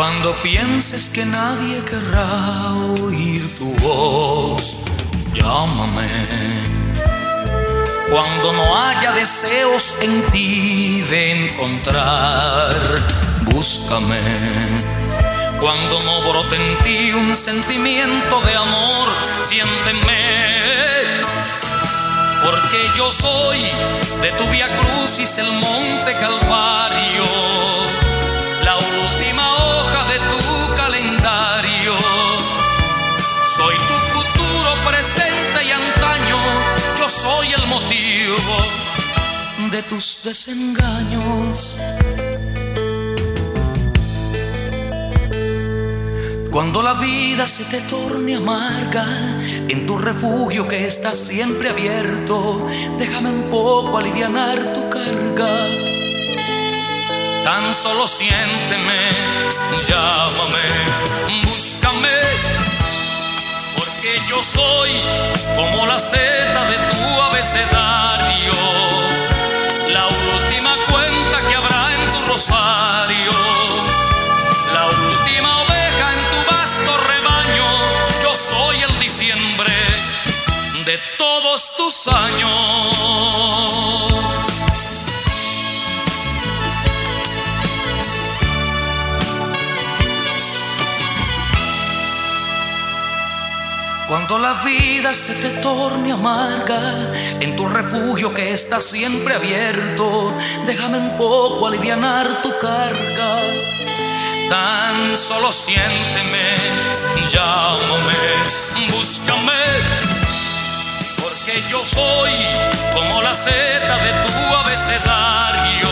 Cuando pienses que nadie querrá oír tu voz, llámame. Cuando no haya deseos en ti de encontrar, búscame. Cuando no brote en ti un sentimiento de amor, siénteme. Porque yo soy de tu Vía Crucis, el Monte Calvario, la última hoja de tu calendario. Soy tu futuro, presente y antaño. Yo soy el motivo de tus desengaños. Cuando la vida se te torne amarga, en tu refugio que está siempre abierto, déjame un poco alivianar tu carga. Tan solo siénteme, llámame, búscame, porque yo soy como la Z de tu abecedario, la última cuenta que habrá en tu rosario, la última oveja en tu vasto rebaño. Yo soy el diciembre de todos tus años. Cuando la vida se te torne amarga, en tu refugio que está siempre abierto, déjame un poco alivianar tu carga. Tan solo siénteme, llámame, búscame, porque yo soy como la Z de tu abecedario,